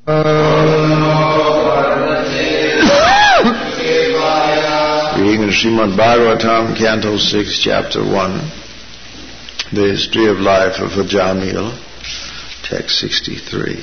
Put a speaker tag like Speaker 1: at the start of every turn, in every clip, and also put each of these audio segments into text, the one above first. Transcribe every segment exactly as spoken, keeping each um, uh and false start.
Speaker 1: Reading in Srimad Bhagavatam, Canto six, Chapter one, the history of life of Ajamil, text sixty-three.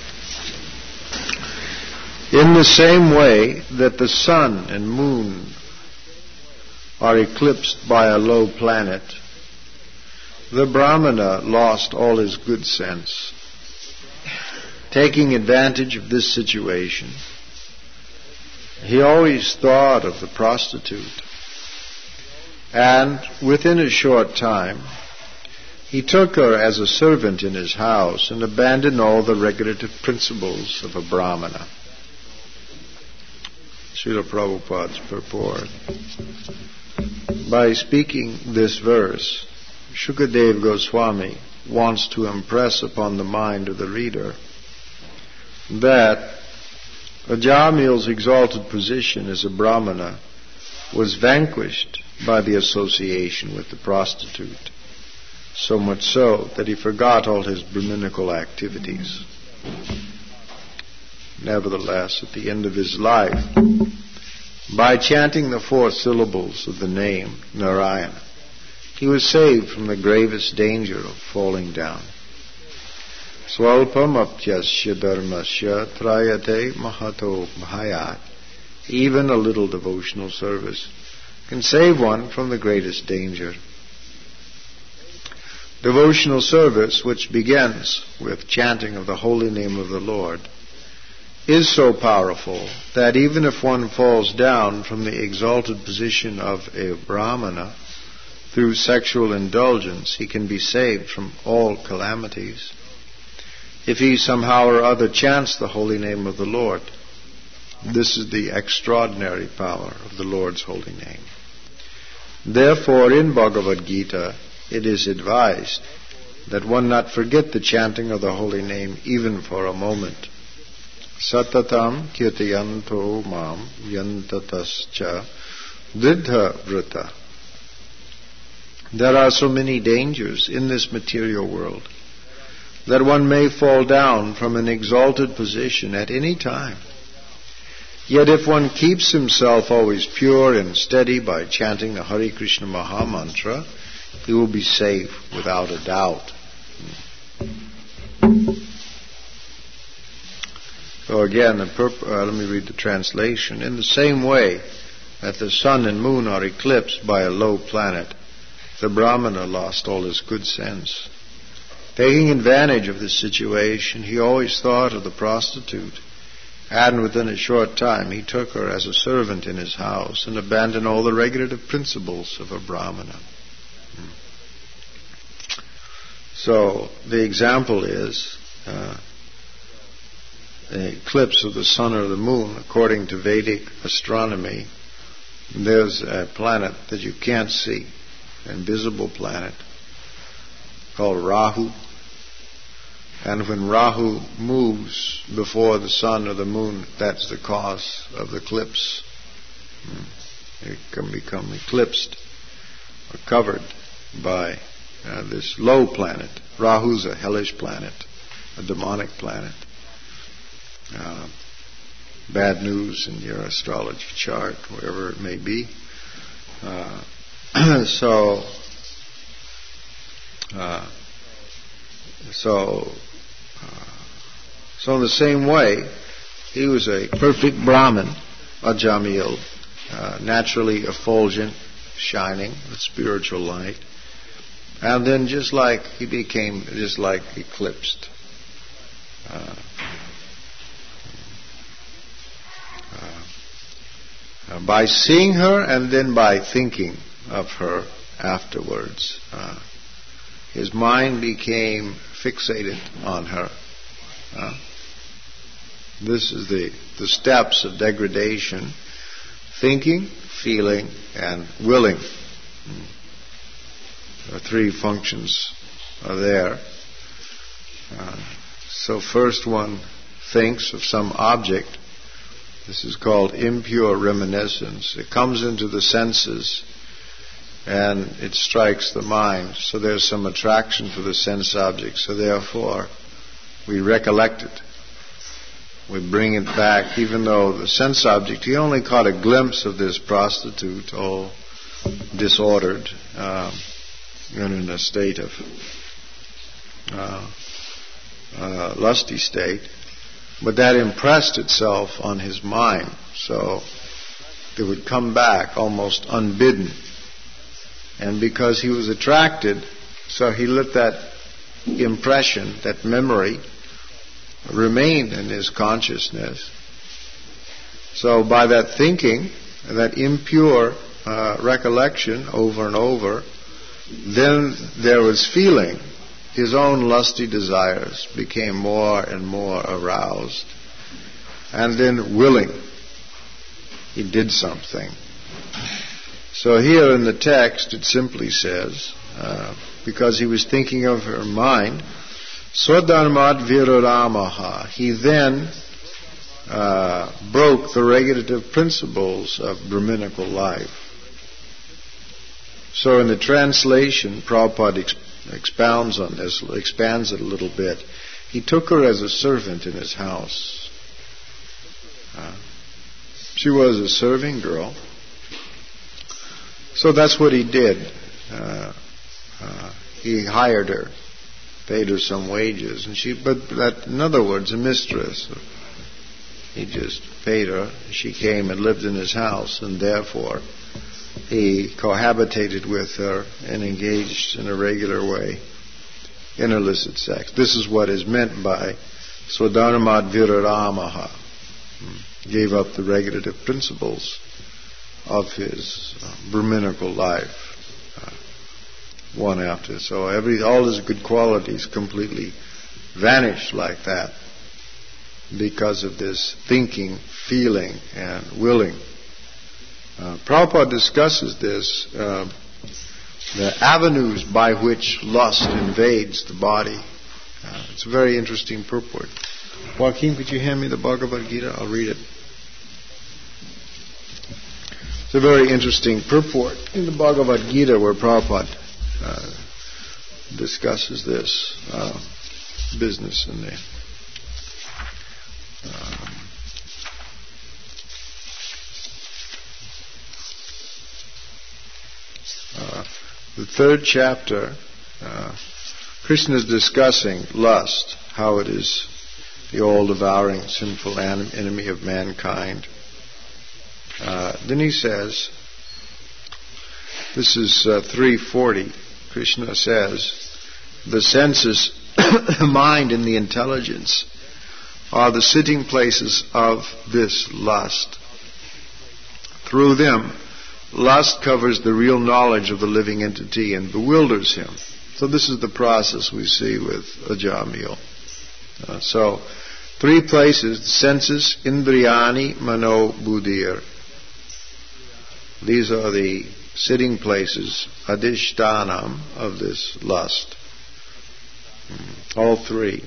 Speaker 1: In the same way that the sun and moon are eclipsed by a low planet, the Brahmana lost all his good sense. Taking advantage of this situation, he always thought of the prostitute, and within a short time he took her as a servant in his house and abandoned all the regulative principles of a Brahmana. Srila Prabhupada's purport. By speaking this verse, Shukadeva Goswami wants to impress upon the mind of the reader that Ajamil's exalted position as a Brahmana was vanquished by the association with the prostitute, so much so that he forgot all his Brahminical activities. Nevertheless, at the end of his life, by chanting the four syllables of the name Narayana, he was saved from the gravest danger of falling down. Swalpam apyasya dharmasya trayate mahato bhayat. Even a little devotional service can save one from the greatest danger. Devotional service, which begins with chanting of the holy name of the Lord, is so powerful that even if one falls down from the exalted position of a Brahmana through sexual indulgence, he can be saved from all calamities if he somehow or other chants the holy name of the Lord. This is the extraordinary power of the Lord's holy name. Therefore, in Bhagavad Gita, it is advised that one not forget the chanting of the holy name even for a moment. Satatam kirtayanto mam yantatascha dridha vrita. There are so many dangers in this material world that one may fall down from an exalted position at any time. Yet if one keeps himself always pure and steady by chanting the Hare Krishna Maha Mantra, he will be safe without a doubt. So again, the purp- uh, let me read the translation. In the same way that the sun and moon are eclipsed by a low planet, the Brahmana lost all his good sense. Taking advantage of this situation, he always thought of the prostitute, and within a short time he took her as a servant in his house and abandoned all the regulative principles of a Brahmana. So the example is uh, the eclipse of the sun or the moon. According to Vedic astronomy, there's a planet that you can't see, an invisible planet called Rahu. And when Rahu moves before the sun or the moon, that's the cause of the eclipse. It can become eclipsed or covered by uh, this low planet. Rahu's a hellish planet, a demonic planet. Uh, bad news in your astrology chart, wherever it may be. Uh, so, uh, so, uh, so in the same way, he was a perfect Brahmin, Ajamil, uh, naturally effulgent, shining with spiritual light, and then just like he became, just like eclipsed. Uh, uh, by seeing her and then by thinking of her afterwards. Uh, his mind became fixated on her. Uh, this is the, the steps of degradation: thinking, feeling, and willing. The three functions are there. Uh, so first one thinks of some object. This is called impure reminiscence. It comes into the senses and it strikes the mind. So there's some attraction for the sense object. So therefore, we recollect it. we bring it back, even though the sense object, he only caught a glimpse of this prostitute, all disordered, um, and in a state of uh, uh, lusty state. But that impressed itself on his mind, so it would come back almost unbidden. And because he was attracted, so he let that impression, that memory, remain in his consciousness. So by that thinking, that impure uh, recollection over and over, then there was feeling. His own lusty desires became more and more aroused. And then willing. He did something. So here in the text it simply says, uh, because he was thinking of her mind, Swadharmat Viruramaha. He then uh, broke the regulative principles of Brahminical life. So in the translation, Prabhupada ex- expounds on this, expands it a little bit. He took her as a servant in his house. Uh, she was a serving girl. So that's what he did. Uh, uh, he hired her, paid her some wages, and she. But that, in other words, a mistress. He just paid her. She came and lived in his house, and therefore he cohabitated with her and engaged in a regular way in illicit sex. This is what is meant by Swadharmat Viruramaha. Gave up the regulative principles of his uh, Brahminical life, uh, one after. So every all his good qualities completely vanished like that because of this thinking, feeling, and willing. Uh, Prabhupada discusses this, uh, the avenues by which lust invades the body. Uh, it's a very interesting purport. Joaquin, could you hand me the Bhagavad Gita? I'll read it. It's a very interesting purport in the Bhagavad Gita where Prabhupada uh, discusses this uh, business in the um, uh, the third chapter. uh, Krishna is discussing lust, how it is the all-devouring sinful enemy of mankind. Uh, then he says, this is uh, three forty, Krishna says, the senses, the mind and the intelligence are the sitting places of this lust. Through them, lust covers the real knowledge of the living entity and bewilders him. So this is the process we see with Ajamil. Uh, so, three places, the senses, Indriyani, Mano, Buddhir. These are the sitting places, adhishtanam, of this lust. All three.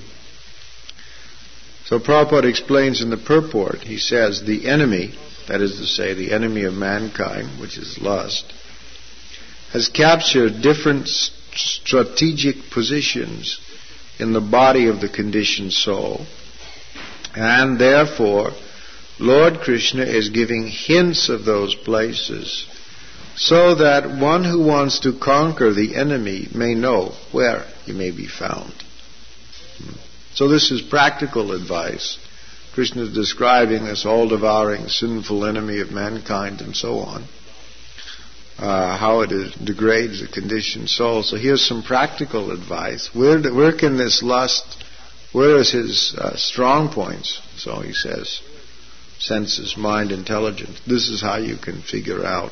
Speaker 1: So Prabhupada explains in the purport, he says, the enemy, that is to say, the enemy of mankind, which is lust, has captured different strategic positions in the body of the conditioned soul, and therefore Lord Krishna is giving hints of those places so that one who wants to conquer the enemy may know where he may be found. So this is practical advice. Krishna is describing this all-devouring sinful enemy of mankind and so on, uh, how it is, degrades the conditioned soul. So here's some practical advice. Where, where can this lust, where is his uh, strong points? So he says, senses, mind, intelligence. This is how you can figure out.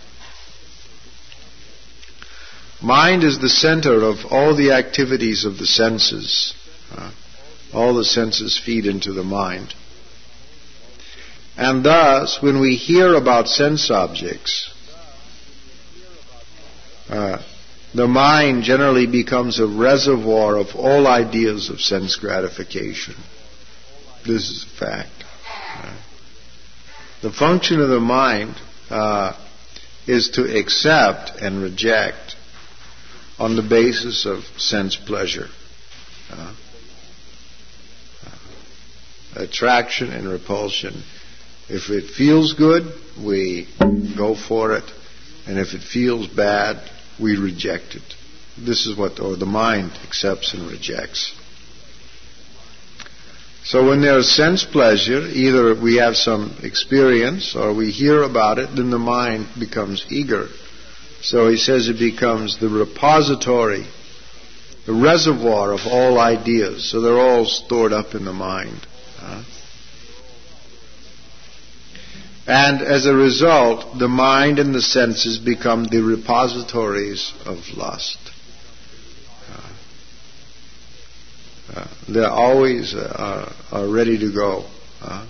Speaker 1: Mind is the center of all the activities of the senses. Uh, all the senses feed into the mind. And thus, when we hear about sense objects, uh, the mind generally becomes a reservoir of all ideas of sense gratification. This is a fact. Uh, the function of the mind uh, is to accept and reject on the basis of sense pleasure. Uh, attraction and repulsion. If it feels good, we go for it. And if it feels bad, we reject it. This is what or the mind accepts and rejects. So when there's sense pleasure, either we have some experience or we hear about it, then the mind becomes eager. So he says it becomes the repository, the reservoir of all ideas. So they're all stored up in the mind. Huh? And as a result, the mind and the senses become the repositories of lust. Uh, uh, they're always uh, are ready to go. Uh.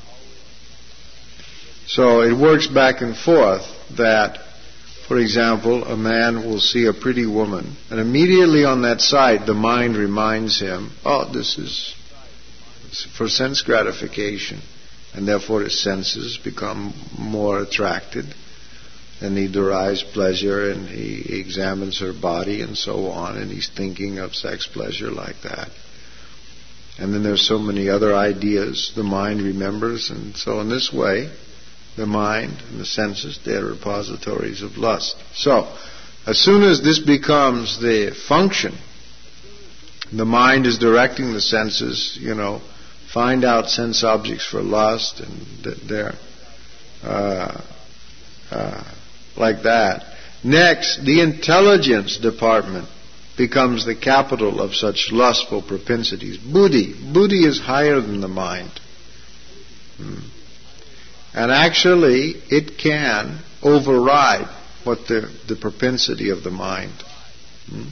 Speaker 1: So it works back and forth that, for example, a man will see a pretty woman, and immediately on that sight, the mind reminds him, oh, this is for sense gratification. And therefore his senses become more attracted, and he derives pleasure, and he examines her body and so on, and he's thinking of sex pleasure like that. And then there's so many other ideas the mind remembers, and so in this way, the mind and the senses, they're repositories of lust. So, as soon as this becomes the function, the mind is directing the senses, you know, find out sense objects for lust, and they're uh, uh, like that. Next, the intelligence department becomes the capital of such lustful propensities. Buddhi. Buddhi is higher than the mind. Hmm. And actually, it can override what the, the propensity of the mind. Hmm.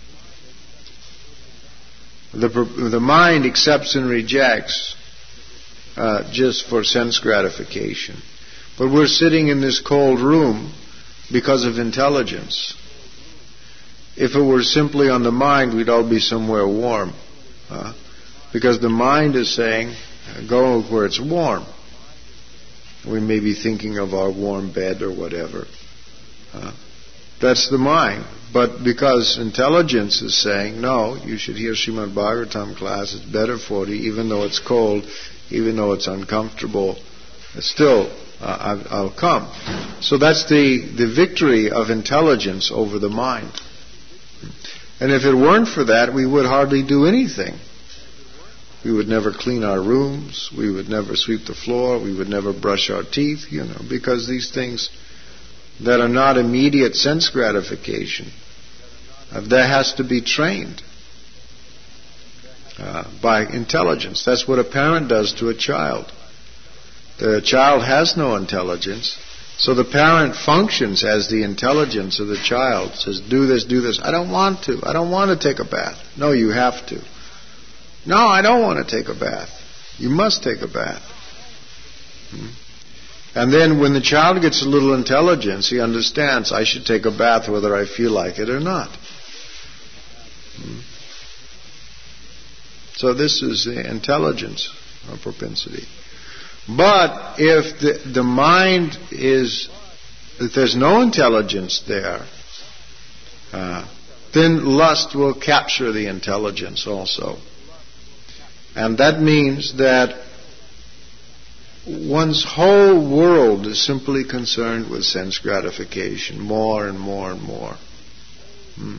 Speaker 1: The, the mind accepts and rejects uh, just for sense gratification. But we're sitting in this cold room because of intelligence. If it were simply on the mind, we'd all be somewhere warm. Uh, because the mind is saying, go where it's warm. We may be thinking of our warm bed or whatever. Uh, that's the mind. But because intelligence is saying, no, you should hear Srimad Bhagavatam class, it's better for you, even though it's cold, even though it's uncomfortable, still, uh, I'll come. So that's the, the victory of intelligence over the mind. And if it weren't for that, we would hardly do anything. We would never clean our rooms, we would never sweep the floor, we would never brush our teeth, you know, because these things that are not immediate sense gratification, uh, that has to be trained uh, by intelligence. That's what a parent does to a child. The child has no intelligence, so the parent functions as the intelligence of the child. Says, do this, do this. I don't want to. I don't want to take a bath. No, you have to. No, I don't want to take a bath. You must take a bath. Hmm. And then when the child gets a little intelligence, he understands, I should take a bath whether I feel like it or not. Hmm. So this is the intelligence of propensity. But if the, the mind is, if there's no intelligence there, uh, then lust will capture the intelligence also. And that means that one's whole world is simply concerned with sense gratification, more and more and more. Hmm.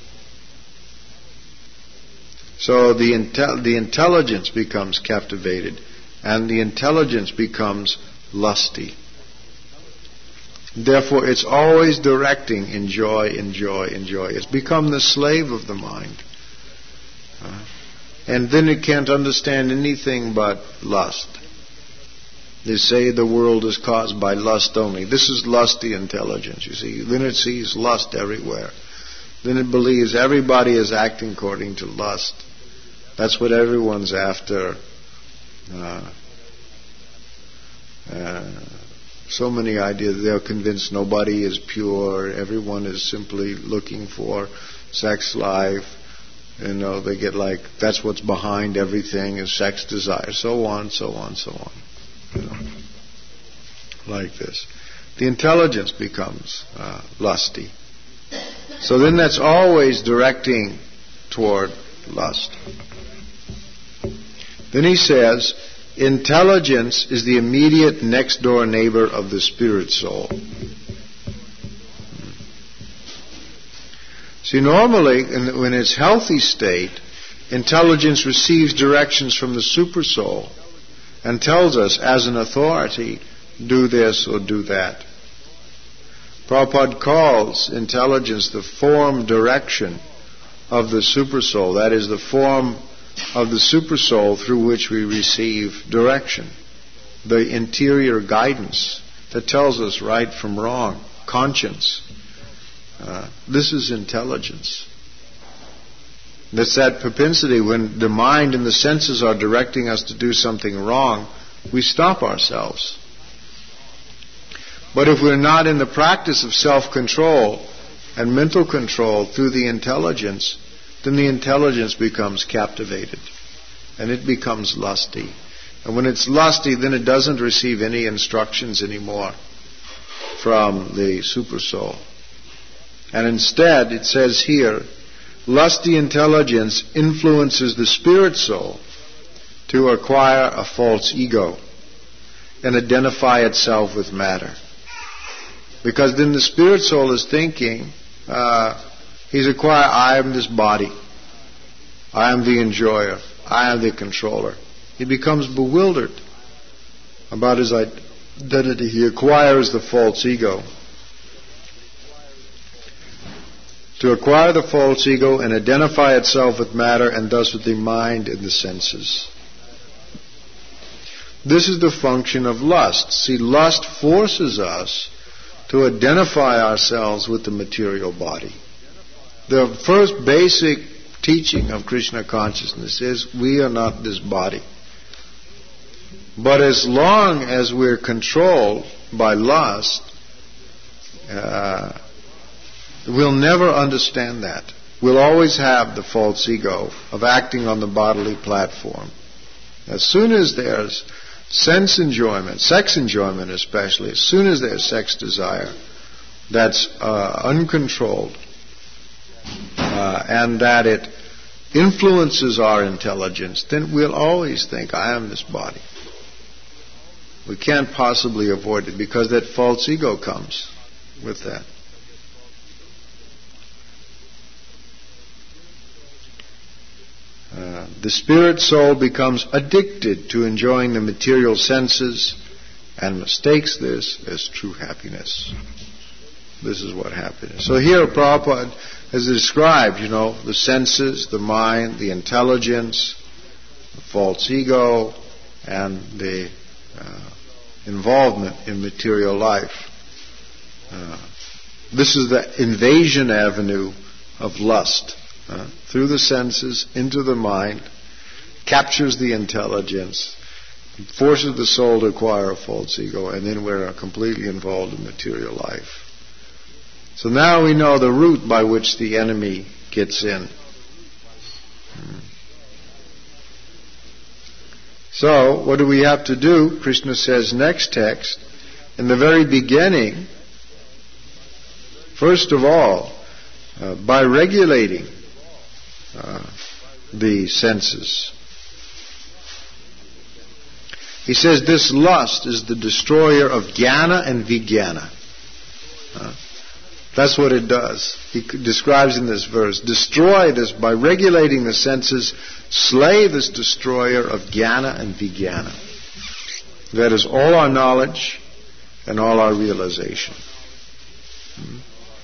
Speaker 1: So the intel- the intelligence becomes captivated, and the intelligence becomes lusty. Therefore, it's always directing enjoy, enjoy, enjoy. It's become the slave of the mind. Uh, and then it can't understand anything but lust. They say the world is caused by lust only. This is lusty intelligence, you see. Then it sees lust everywhere. Then it believes everybody is acting according to lust. That's what everyone's after. Uh, uh, so many ideas. They're convinced nobody is pure. Everyone is simply looking for sex life. You know, they get like, that's what's behind everything is sex desire. So on, so on, so on. You know, like this. The intelligence becomes uh, lusty. So then that's always directing toward lust. Then he says, intelligence is the immediate next door neighbor of the spirit soul. See, normally, in, in its healthy state, intelligence receives directions from the supersoul and tells us, as an authority, do this or do that. Prabhupada calls intelligence the form direction of the supersoul. That is, the form of the supersoul through which we receive direction. The interior guidance that tells us right from wrong. Conscience. Uh, this is intelligence. That's that propensity when the mind and the senses are directing us to do something wrong, we stop ourselves. But if we're not in the practice of self-control and mental control through the intelligence, then the intelligence becomes captivated and it becomes lusty. And when it's lusty, then it doesn't receive any instructions anymore from the supersoul. And instead, it says here, lusty intelligence influences the spirit soul to acquire a false ego and identify itself with matter. Because then the spirit soul is thinking, uh, he's acquired, I am this body. I am the enjoyer. I am the controller. He becomes bewildered about his identity. He acquires the false ego. To acquire the false ego and identify itself with matter and thus with the mind and the senses. This is the function of lust. See, lust forces us to identify ourselves with the material body. The first basic teaching of Krishna consciousness is we are not this body. But as long as we're controlled by lust, uh, we'll never understand that. We'll always have the false ego of acting on the bodily platform. As soon as there's sense enjoyment, sex enjoyment especially, as soon as there's sex desire that's uh, uncontrolled uh, and that it influences our intelligence, then we'll always think, I am this body. We can't possibly avoid it because that false ego comes with that. Uh, the spirit soul becomes addicted to enjoying the material senses and mistakes this as true happiness. This is what happiness. So here Prabhupada has described, you know, the senses, the mind, the intelligence, the false ego, and the uh, involvement in material life. Uh, this is the invasion avenue of lust. Uh, through the senses, into the mind, captures the intelligence, forces the soul to acquire a false ego, and then we're completely involved in material life. So now we know the route by which the enemy gets in. Hmm. So, what do we have to do? Krishna says, next text, in the very beginning, first of all, uh, by regulating Uh, the senses. He says this lust is the destroyer of jnana and vijnana. Uh, that's what it does. He describes in this verse, destroy this by regulating the senses, slay this destroyer of jnana and vijnana. That is all our knowledge and all our realization. Hmm.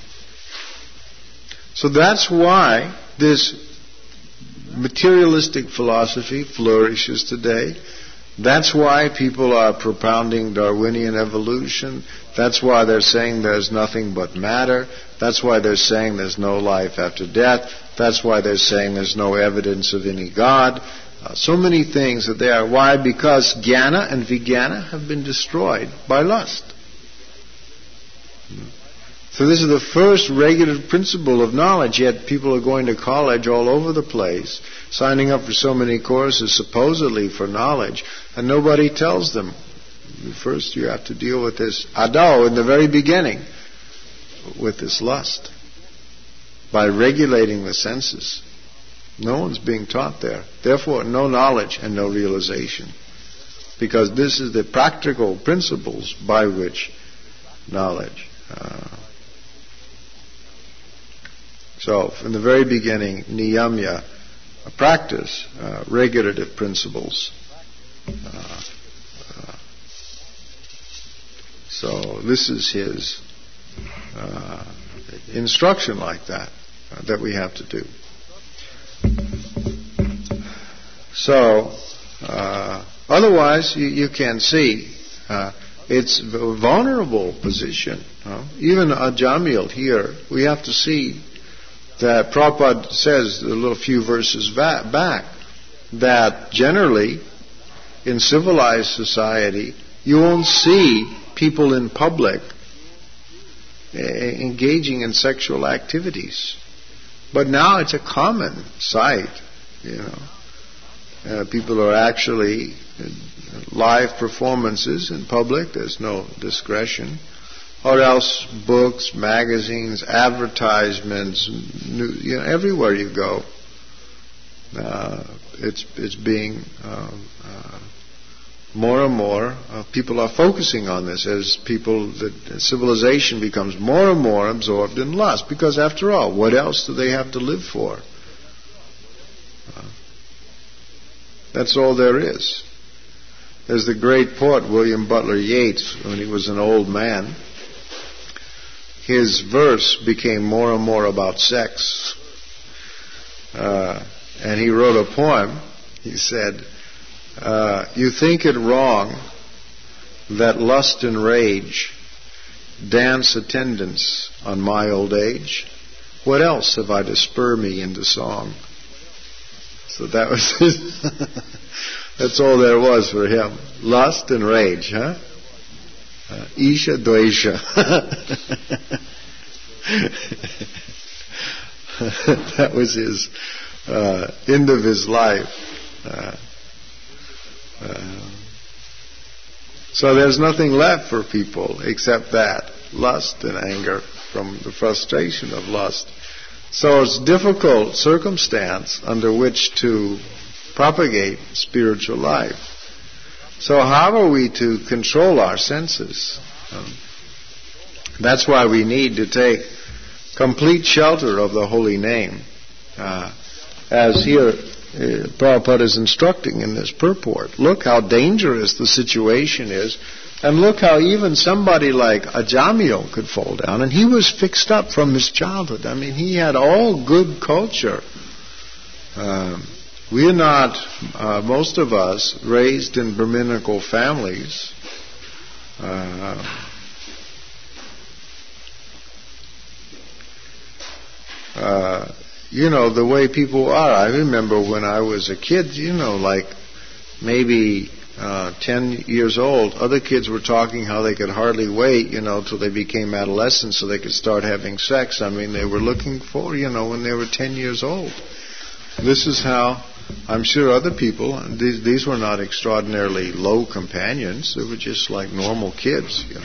Speaker 1: So that's why this materialistic philosophy flourishes today. That's why people are propounding Darwinian evolution. That's why they're saying there's nothing but matter. That's why they're saying there's no life after death. That's why they're saying there's no evidence of any God. Uh, so many things that they are. Why? Because jnana and vijnana have been destroyed by lust. So this is the first regular principle of knowledge, yet people are going to college all over the place, signing up for so many courses supposedly for knowledge, and nobody tells them. First you have to deal with this adao in the very beginning, with this lust, by regulating the senses. No one's being taught there. Therefore, no knowledge and no realization. because this is the practical principles by which knowledge. Uh, so, from the very beginning, niyamya, a practice, uh, regulative principles. Uh, uh, so, this is his uh, instruction like that, uh, that we have to do. So, uh, otherwise, you, you can see uh, it's a vulnerable position. Uh, even Ajamil here, we have to see that Prabhupada says a little few verses va- back that generally in civilized society you won't see people in public uh, engaging in sexual activities. But now it's a common sight, you know. Uh, people are actually uh, live performances in public. There's no discretion. Or else books, magazines, advertisements, new, you know, everywhere you go, uh, it's it's being um, uh, more and more. Uh, people are focusing on this as people, the civilization becomes more and more absorbed in lust. Because after all, what else do they have to live for? Uh, That's all there is. There's the great poet William Butler Yeats, when he was an old man, his verse became more and more about sex. Uh, and he wrote a poem. He said, uh, you think it wrong that lust and rage dance attendance on my old age? What else have I to spur me into song? So that was his that's all there was for him. Lust and rage, huh? Uh, Isha Dvaisha. That was his uh, end of his life. Uh, uh, so there's nothing left for people except that, lust and anger from the frustration of lust. So it's a difficult circumstance under which to propagate spiritual life. So how are we to control our senses? Um, that's why we need to take complete shelter of the holy name. Uh, as here, uh, Prabhupada is instructing in this purport. Look how dangerous the situation is. And look how even somebody like Ajamil could fall down. And he was fixed up from his childhood. I mean, he had all good culture. Um, we are not, uh, most of us, raised in Brahminical families. Uh, uh, you know, the way people are. I remember when I was a kid, you know, like maybe uh, ten years old, other kids were talking how they could hardly wait, you know, till they became adolescents so they could start having sex. I mean, they were looking for, you know, when they were ten years old. This is how, I'm sure other people, these, these were not extraordinarily low companions. They were just like normal kids, you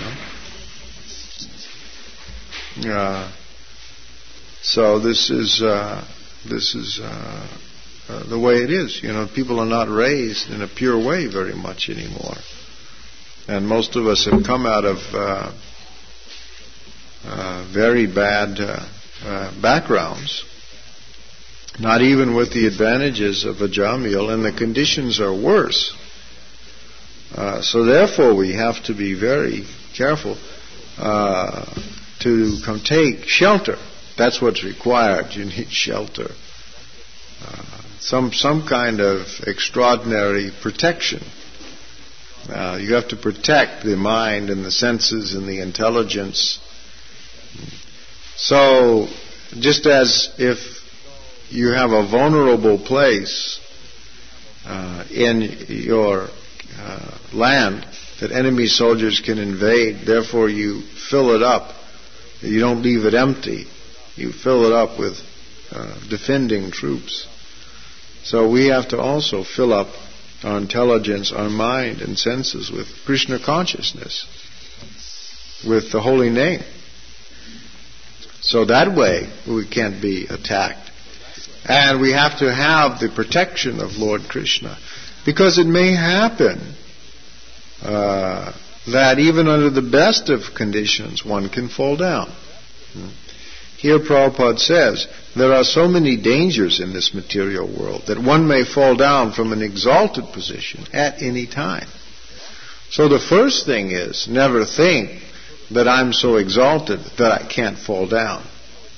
Speaker 1: know. Uh, so this is uh, this is uh, uh, the way it is. You know, people are not raised in a pure way very much anymore, and most of us have come out of uh, uh, very bad uh, uh, backgrounds. Not even with the advantages of Ajamil, and the conditions are worse. Uh, so therefore we have to be very careful uh, to come take shelter. That's what's required. You need shelter. Uh, some some kind of extraordinary protection. Uh, you have to protect the mind and the senses and the intelligence. So just as if you have a vulnerable place uh, in your uh, land that enemy soldiers can invade, therefore you fill it up. You don't leave it empty. You fill it up with uh, defending troops. So we have to also fill up our intelligence, our mind and senses with Krishna consciousness, with the holy name. So that way we can't be attacked. And we have to have the protection of Lord Krishna. Because it may happen uh, that even under the best of conditions, one can fall down. Here Prabhupada says, there are so many dangers in this material world that one may fall down from an exalted position at any time. So the first thing is, never think that I'm so exalted that I can't fall down.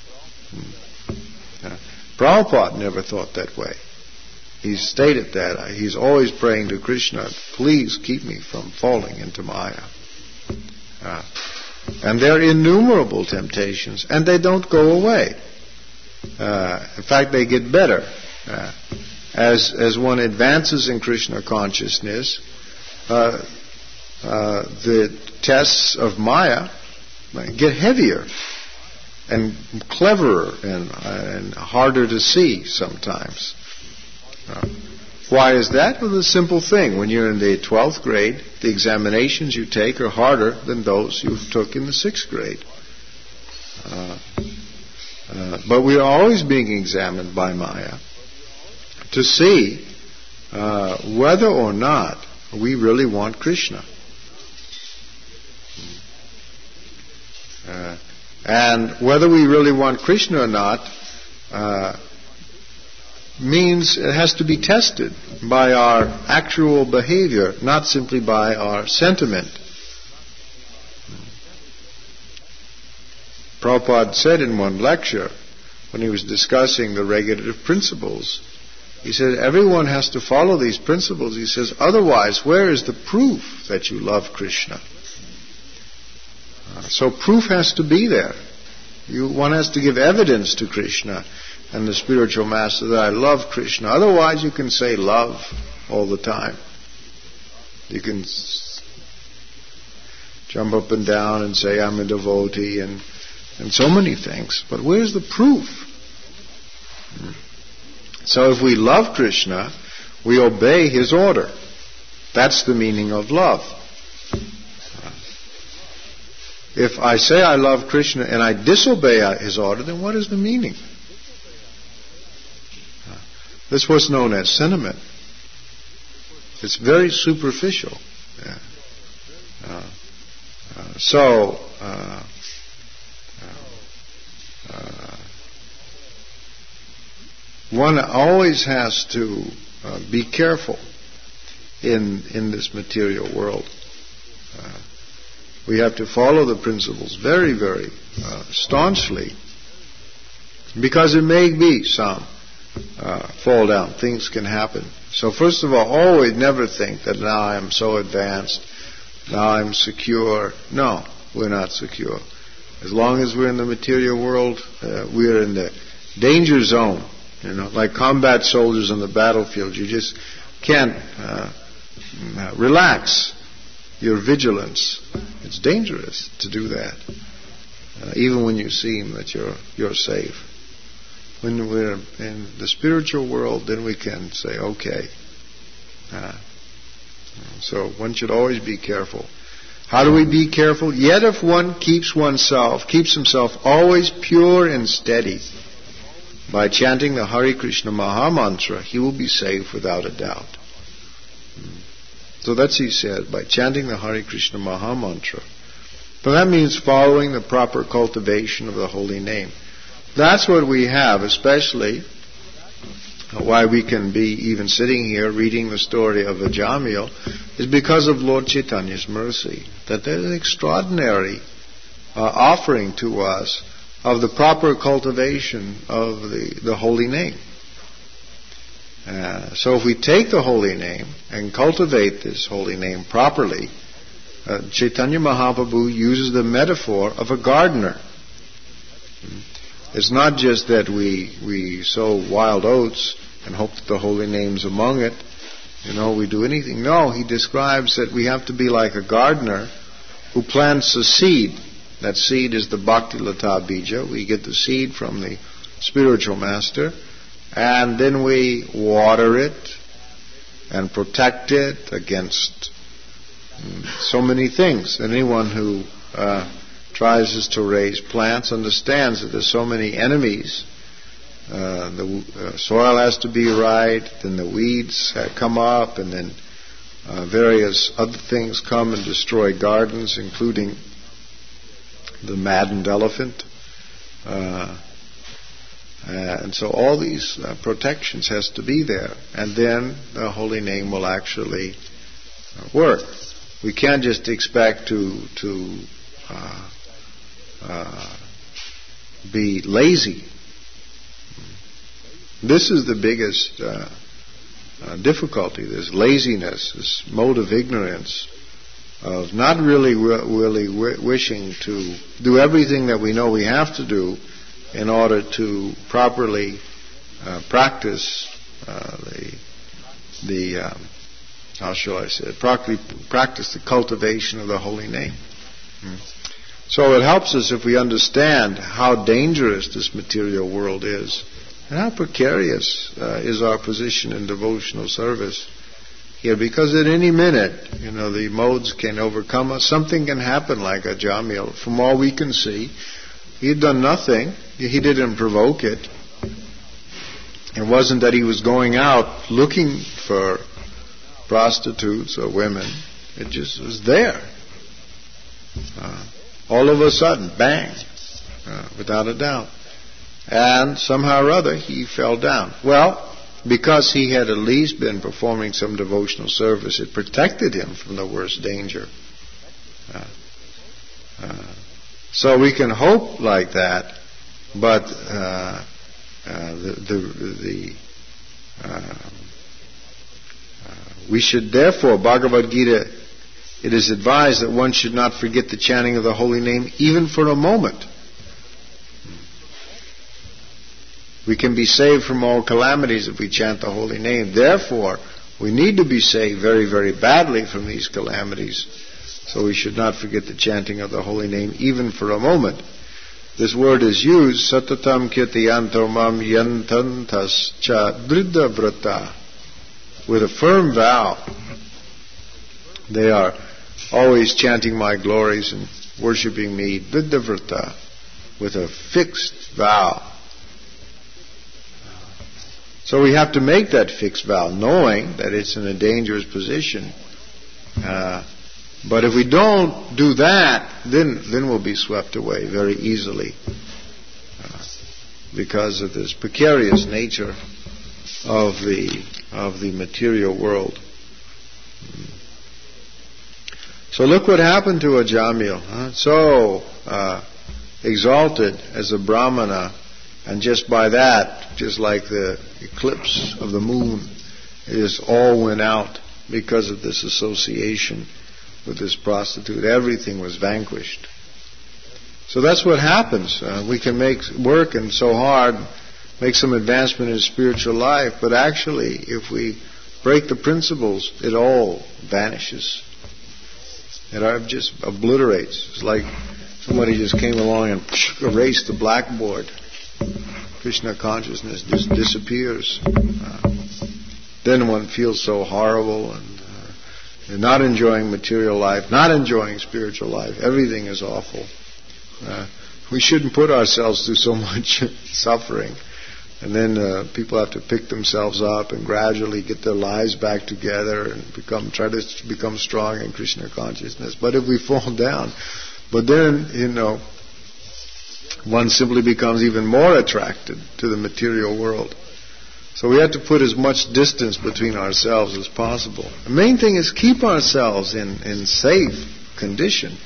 Speaker 1: Uh, Prabhupada never thought that way. He's stated that. He's always praying to Krishna, please keep me from falling into Maya. Uh, and there are innumerable temptations, and they don't go away. Uh, in fact, they get better. Uh, as as one advances in Krishna consciousness, uh, uh, the tests of Maya get heavier and cleverer and, uh, and harder to see sometimes. Uh, why is that? Well, the simple thing. When you're in the twelfth grade, the examinations you take are harder than those you took in the sixth grade. Uh, uh, but we are always being examined by Maya to see uh, whether or not we really want Krishna. Uh, and whether we really want Krishna or not uh, means it has to be tested by our actual behavior, not simply by our sentiment. Prabhupada said in one lecture, when he was discussing the regulative principles, he said, everyone has to follow these principles. He says, otherwise, where is the proof that you love Krishna? Uh, so proof has to be there. You, one has to give evidence to Krishna and the spiritual master that I love Krishna. Otherwise, you can say love all the time. You can s- jump up and down and say I'm a devotee and and so many things. But where's the proof? So if we love Krishna, we obey His order. That's the meaning of love. If I say I love Krishna and I disobey His order, then what is the meaning? This was known as sentiment. It's very superficial. Yeah. Uh, uh, so, uh, uh, one always has to uh, be careful in in this material world. Uh, we have to follow the principles very, very uh, staunchly, because it may be some uh, fall down. Things can happen. So first of all, always never think that now I'm so advanced, now I'm secure. No, we're not secure. As long as we're in the material world, uh, we're in the danger zone. You know, like combat soldiers on the battlefield, you just can't uh, relax your vigilance. It's dangerous to do that, uh, even when you seem that you're you're safe. When we're in the spiritual world, then we can say, okay. Uh, so one should always be careful. How do we be careful? Yet if one keeps oneself, keeps himself always pure and steady, by chanting the Hare Krishna Maha Mantra, he will be safe without a doubt. So that's, he said, by chanting the Hare Krishna Maha Mantra. But that means following the proper cultivation of the holy name. That's what we have, especially why we can be even sitting here reading the story of Ajamil, is because of Lord Chaitanya's mercy. That there's an extraordinary uh, offering to us of the proper cultivation of the, the holy name. Uh, so if we take the holy name and cultivate this holy name properly, uh, Chaitanya Mahaprabhu uses the metaphor of a gardener. It's not just that we we sow wild oats and hope that the holy name's among it. You know, we do anything. No, he describes that we have to be like a gardener who plants a seed. That seed is the Bhakti Lata Bija. We get the seed from the spiritual master, and then we water it and protect it against so many things. Anyone who uh, tries is to raise plants understands that there's so many enemies. Uh, the uh, soil has to be right, then the weeds uh, come up, and then Uh, various other things come and destroy gardens, including the maddened elephant. Uh, uh, and so all these uh, protections has to be there. And then the holy name will actually uh, work. We can't just expect to, to uh, uh, be lazy. This is the biggest uh, Uh, difficulty, this laziness, this mode of ignorance, of not really w- really w- wishing to do everything that we know we have to do in order to properly uh, practice uh, the the um, how shall I say it, properly practice the cultivation of the holy name. Hmm. So it helps us if we understand how dangerous this material world is. And how precarious uh, is our position in devotional service here, because at any minute, you know, the modes can overcome us. Something can happen like a Jamil. From all we can see, he had done nothing. He didn't provoke it. It wasn't that he was going out looking for prostitutes or women. It just was there. Uh, all of a sudden, bang, uh, without a doubt. And somehow or other, he fell down. Well, because he had at least been performing some devotional service, it protected him from the worst danger. Uh, uh, so we can hope like that, but uh, uh, the, the, the uh, uh, we should therefore, Bhagavad Gita, it is advised that one should not forget the chanting of the holy name even for a moment. We can be saved from all calamities if we chant the holy name. Therefore, we need to be saved very, very badly from these calamities. So we should not forget the chanting of the holy name even for a moment. This word is used, satatam kirtiyanto mam yantantas cha dridda vrata, with a firm vow. They are always chanting my glories and worshipping me, dridda vrata, with a fixed vow. So we have to make that fixed vow, knowing that it's in a dangerous position. Uh, but if we don't do that, then then we'll be swept away very easily uh, because of this precarious nature of the of the material world. So look what happened to Ajamil. Huh? So uh, exalted as a Brahmana. And just by that, just like the eclipse of the moon, it just all went out because of this association with this prostitute. Everything was vanquished. So that's what happens. Uh, we can make work and so hard, make some advancement in spiritual life, but actually, if we break the principles, it all vanishes. It just obliterates. It's like somebody just came along and erased the blackboard. Krishna consciousness just disappears. Uh, then one feels so horrible and uh, you're not enjoying material life, not enjoying spiritual life. Everything is awful. Uh, we shouldn't put ourselves through so much suffering. And then uh, people have to pick themselves up and gradually get their lives back together and become try to become strong in Krishna consciousness. But if we fall down, but then, you know, one simply becomes even more attracted to the material world. So we have to put as much distance between ourselves as possible. The main thing is keep ourselves in, in safe condition.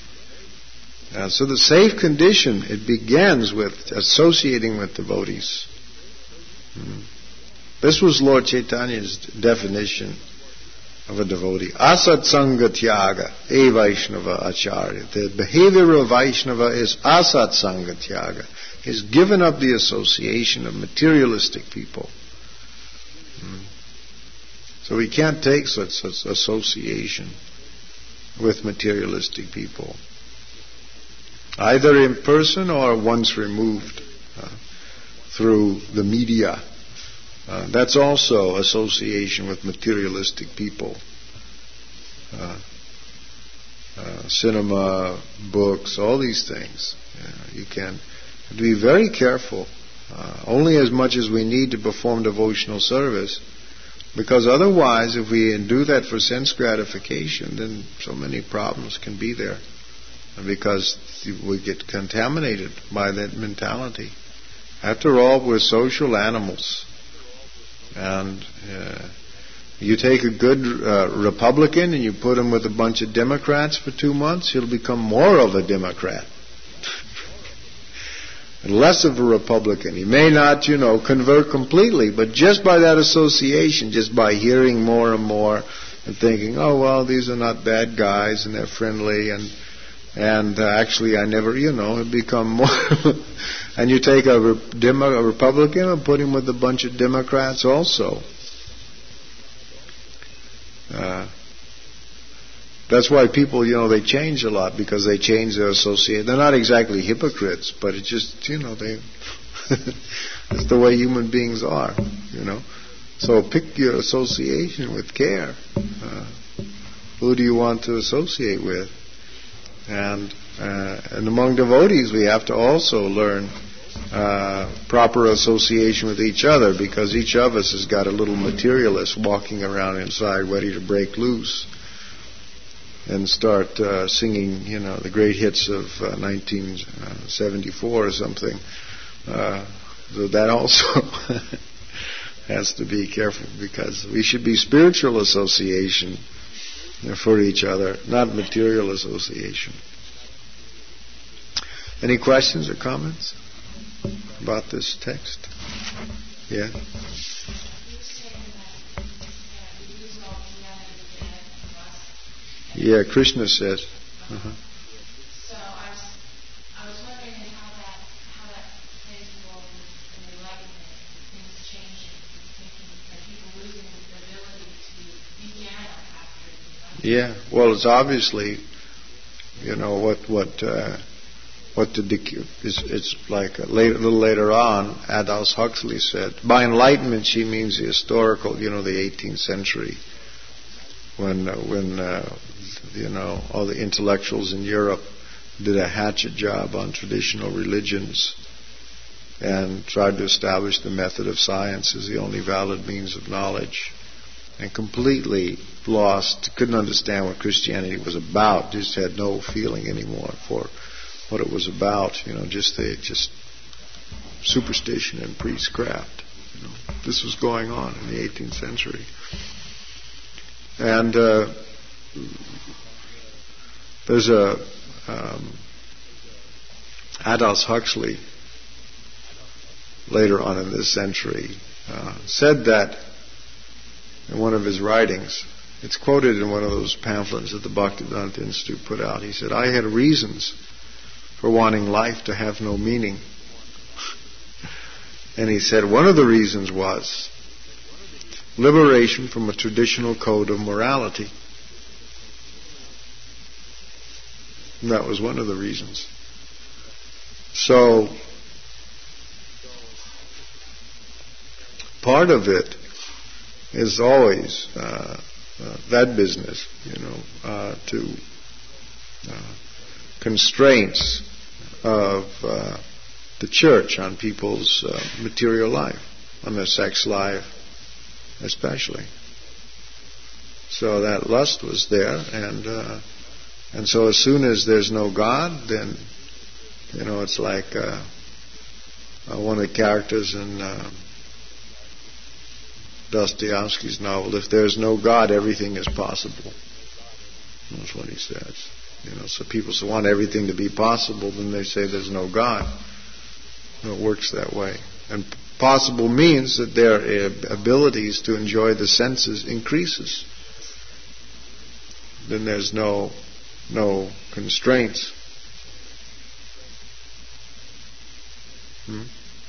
Speaker 1: Uh, so the safe condition, it begins with associating with devotees. Hmm. This was Lord Chaitanya's definition of a devotee. Asat Sangha Tyaga, a Vaishnava Acharya. The behavior of Vaishnava is Asat Sangha Tyaga. He's given up the association of materialistic people. Hmm. So we can't take such, such association with materialistic people, either in person or once removed uh, through the media. Uh, that's also association with materialistic people. Uh, uh, cinema, books, all these things. Uh, you can have to be very careful. Uh, only as much as we need to perform devotional service. Because otherwise, if we do that for sense gratification, then so many problems can be there. Because we get contaminated by that mentality. After all, we're social animals. And uh, you take a good uh, Republican and you put him with a bunch of Democrats for two months, he'll become more of a Democrat. And less of a Republican. He may not, you know, convert completely, but just by that association, just by hearing more and more and thinking, oh, well, these are not bad guys and they're friendly and and uh, actually I never, you know, have become more. And you take a, Re- Demo- a Republican and put him with a bunch of Democrats also. Uh, that's why people, you know, they change a lot because they change their association. They're not exactly hypocrites, but it's just, you know, they. It's the way human beings are, you know. So pick your association with care. Uh, who do you want to associate with? And uh, and among devotees, we have to also learn uh, proper association with each other, because each of us has got a little materialist walking around inside, ready to break loose and start uh, singing, you know, the great hits of uh, nineteen seventy-four or something. Uh, so that also has to be careful, because we should be spiritual association for each other, not material association. Any questions or comments about this text? Yeah? Yeah, Krishna says. Uh-huh.
Speaker 2: So I was, I was wondering how that, how that plays a role in enlightenment, things changing, thinking that people losing the ability to be jnana after.
Speaker 1: Yeah, well, it's obviously, you know, what what uh, what the it's, it's like a, later, a little later on, Aldous Huxley said. By enlightenment, she means the historical, you know, the eighteenth century, when uh, when uh, you know, all the intellectuals in Europe did a hatchet job on traditional religions and tried to establish the method of science as the only valid means of knowledge, and completely lost, couldn't understand what Christianity was about, just had no feeling anymore for what it was about, you know, just the just superstition and priestcraft. You know, this was going on in the eighteenth century. And uh, there's a um, Aldous Huxley later on in this century uh, said that in one of his writings. It's quoted in one of those pamphlets that the Bhaktivedanta Institute put out. He said, I had reasons for wanting life to have no meaning. And he said one of the reasons was liberation from a traditional code of morality. And that was one of the reasons. So, part of it is always uh, uh, that business, you know, uh, to uh, constraints of uh, the church on people's uh, material life, on their sex life especially. So that lust was there, and uh, and so as soon as there's no God, then, you know, it's like uh, uh, one of the characters in uh, Dostoevsky's novel, if there's no God, everything is possible. That's what he says. You know, so people want everything to be possible, then they say there's no God. No, it works that way. And possible means that their abilities to enjoy the senses increases. Then there's no no constraints. Hmm?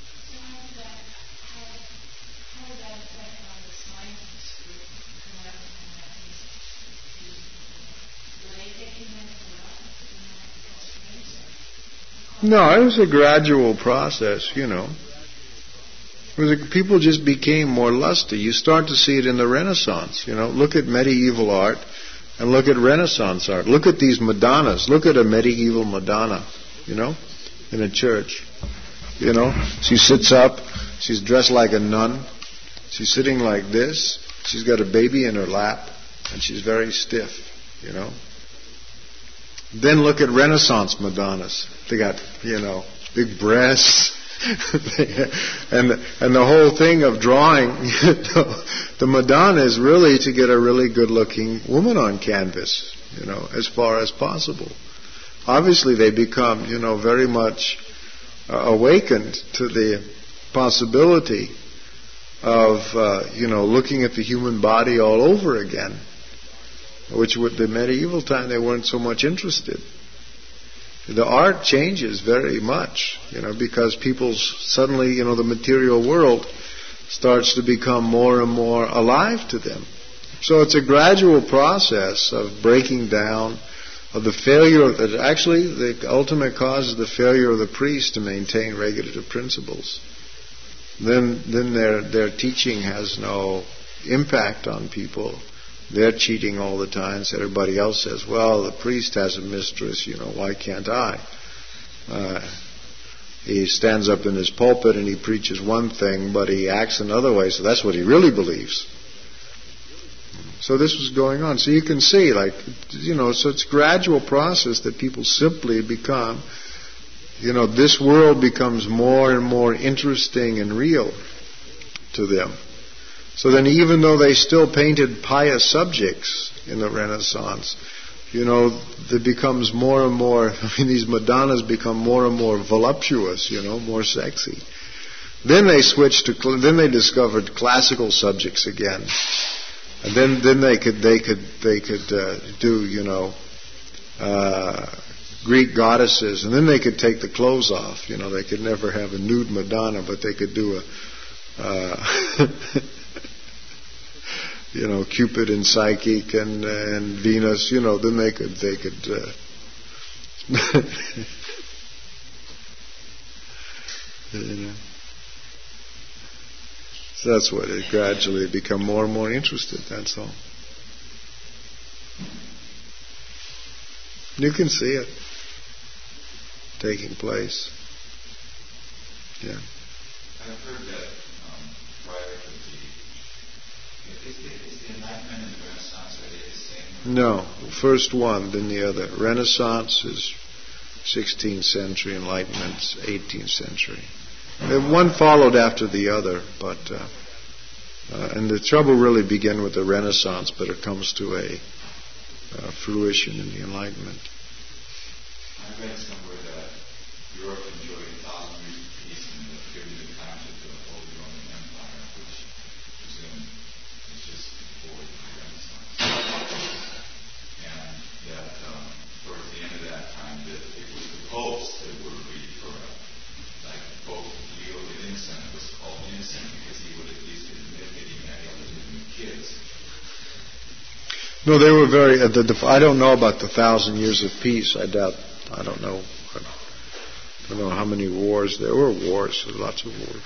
Speaker 1: No, it was a gradual process, you know. It was a, people just became more lusty. You start to see it in the Renaissance, you know. Look at medieval art and look at Renaissance art. Look at these Madonnas. Look at a medieval Madonna, you know, in a church. You know, she sits up, she's dressed like a nun, she's sitting like this, she's got a baby in her lap, and she's very stiff, you know. Then look at Renaissance Madonnas. They got, you know, big breasts. and and the whole thing of drawing, you know, the Madonna is really to get a really good-looking woman on canvas, you know, as far as possible. Obviously, they become, you know, very much uh, awakened to the possibility of, uh, you know, looking at the human body all over again, which with the medieval time they weren't so much interested. The art changes very much, you know, because people suddenly, you know, the material world starts to become more and more alive to them. So it's a gradual process of breaking down of the failure of the, actually the ultimate cause is the failure of the priest to maintain regulative principles. Then then their their teaching has no impact on people. They're cheating all the time. So everybody else says, well, the priest has a mistress, you know, why can't I? Uh, he stands up in his pulpit and he preaches one thing, but he acts another way, so that's what he really believes. So this was going on. So you can see, like, you know, so it's a gradual process that people simply become, you know, this world becomes more and more interesting and real to them. So then even though they still painted pious subjects in the Renaissance, you know, it becomes more and more, I mean, these Madonnas become more and more voluptuous, you know, more sexy. Then they switched to, then they discovered classical subjects again. And then, then they could, they could, they could uh, do, you know, uh, Greek goddesses, and then they could take the clothes off. You know, they could never have a nude Madonna, but they could do a, uh, you know, Cupid and Psyche and and Venus. You know, then they could, they could. Uh, you know. So that's what it gradually become more and more interested, that's all. You can see it taking place. Yeah.
Speaker 3: I've heard that um, prior to the, is the, is the Enlightenment and the Renaissance, are they the same?
Speaker 1: No, first one, then the other. Renaissance is sixteenth century, Enlightenment's eighteenth century. One followed after the other, but uh, uh, and the trouble really began with the Renaissance, but it comes to a uh, fruition in the Enlightenment.
Speaker 3: I read somewhere that Europe enjoyed a thousand years of peace in the period of time of the Holy Roman Empire, which I presume is just before the Renaissance. And that um, towards the end of that time, that it was the popes that were really corrupt. Like Pope Leo the Innocent was called innocent because he would at least admit that he had illegitimate kids.
Speaker 1: No, they were very. Uh, the, the, I don't know about the thousand years of peace. I doubt. I don't know. I don't know how many wars there were. Wars, lots of wars.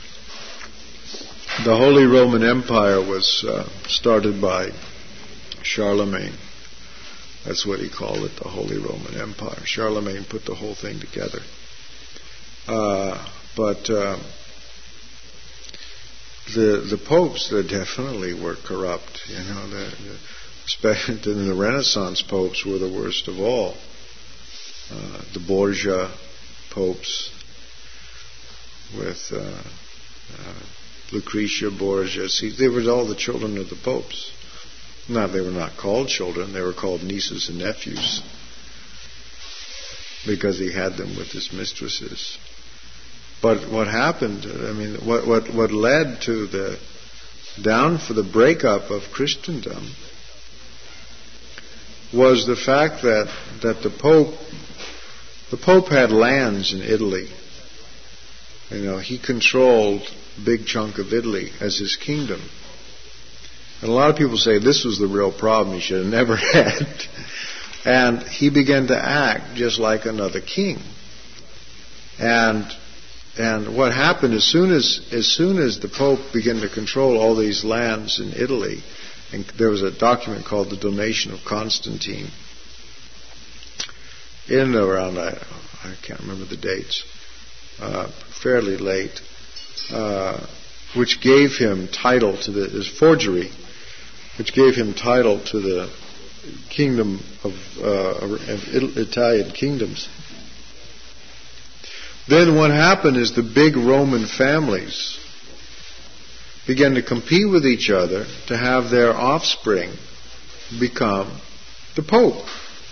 Speaker 1: The Holy Roman Empire was uh, started by Charlemagne. That's what he called it, the Holy Roman Empire. Charlemagne put the whole thing together. Uh, but uh, the the popes, they definitely were corrupt. You know, the, the, especially the Renaissance popes were the worst of all. Uh, the Borgia popes, with uh, uh, Lucretia Borgia, see, they were all the children of the popes. Now, they were not called children; they were called nieces and nephews, because he had them with his mistresses. But what happened, I mean, what, what, what led to the down for the breakup of Christendom was the fact that, that the Pope, the Pope had lands in Italy. You know, he controlled a big chunk of Italy as his kingdom. And a lot of people say this was the real problem he should have never had. And he began to act just like another king. And And what happened as soon as as soon as the Pope began to control all these lands in Italy, and there was a document called the Donation of Constantine, in around I, I can't remember the dates, uh, fairly late, uh, which gave him title to the his forgery. which gave him title to the kingdom of, uh, of Italian kingdoms. Then what happened is the big Roman families began to compete with each other to have their offspring become the Pope.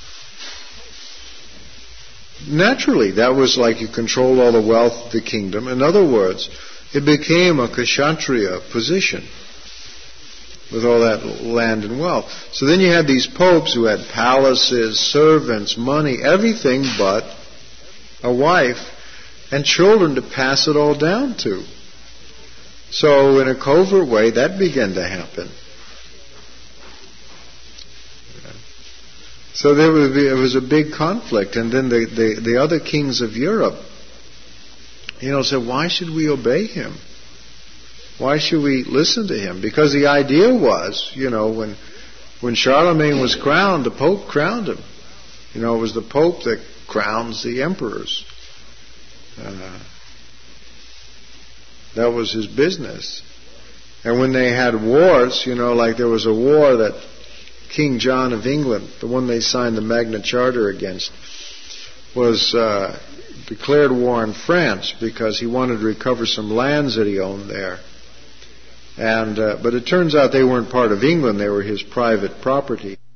Speaker 1: Naturally, that was like you controlled all the wealth of the kingdom. In other words, it became a kshatriya position with all that land and wealth. So then you had these popes who had palaces, servants, money, everything but a wife and children to pass it all down to. So in a covert way, that began to happen. So there was, it was a big conflict. And then the, the, the other kings of Europe, you know, said, why should we obey him? Why should we listen to him? Because the idea was, you know, when when Charlemagne was crowned, the Pope crowned him. You know, it was the Pope that crowns the emperors. Uh, that was his business. And when they had wars, you know, like there was a war that King John of England, the one they signed the Magna Charta against, was uh, declared war on France because he wanted to recover some lands that he owned there. And uh, but it turns out they weren't part of England; they were his private property.